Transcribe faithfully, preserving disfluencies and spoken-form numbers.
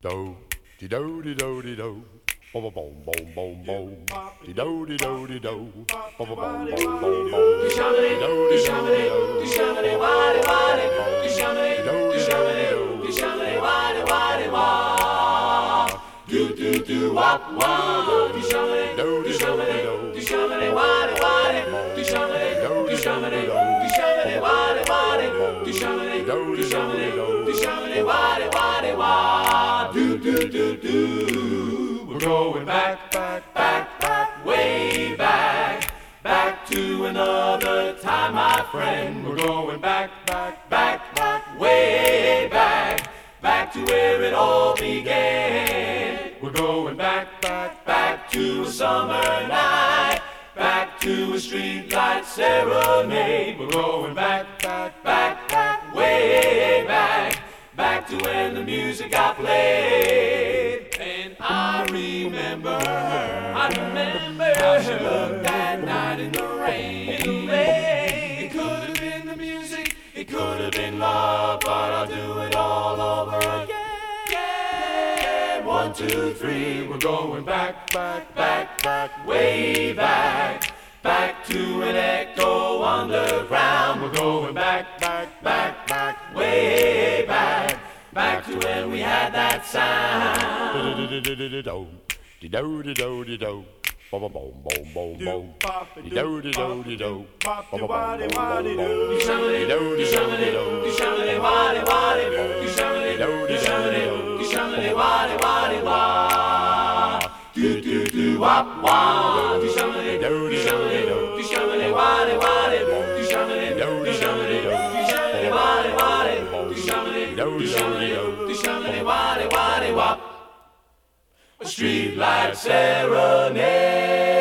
Do, de do de do de do. Boom boom boom boom boom. De do de do de do. Boom boom boom boom boom. De shamany, de shamany, de shamany, wadi wadi. De shamany, de shamany, de shamany, wadi wadi wa. Do do do wop wop. De shamany, de shamany, de shamany, wadi wadi. De shamany, de shamany, de shamany, wadi wadi. De shamany, de shamany, de shamany, wadi wadi wa. Do do do do. We're going back, back, back, back, way back, back to another time, my friend. We're going back, back, back, back, way back, back to where it all began. We're going back, back, back to a summer night, back to a streetlight serenade. We're going back, back, back, back, way back, back to when the music got played. And I remember, I remember how she looked that night in the rain. In the rain. It could have been the music, it could have been love, but I'll do it all over again. One, two, three, we're going back, back, back, back, way back, back to an echo underground. We're going back, back, back, back, way back, back to when we had that sound. Do-do-do-do-do-do. Do-do-do-do-do-do. Boom, boom, boom, boom, boom. Do-do-do-do-do-do. Boom, boom, boom, boom, boom. Do-shamany-do, do-shamany-do, wadi-wadi. Do-shamany-do, do-shamany-do, do-shamany, wadi-wadi, wa. Do-do-do, wop-wop. Do-shamany-do, do-shamany-do, do-shamany, wadi-wadi. Do-shamany-do, do-shamany-do, do-shamany, wadi-wadi. Do-shamany-do, do-shamany-do, do-shamany, wadi-wadi, wop. A streetlight serenade.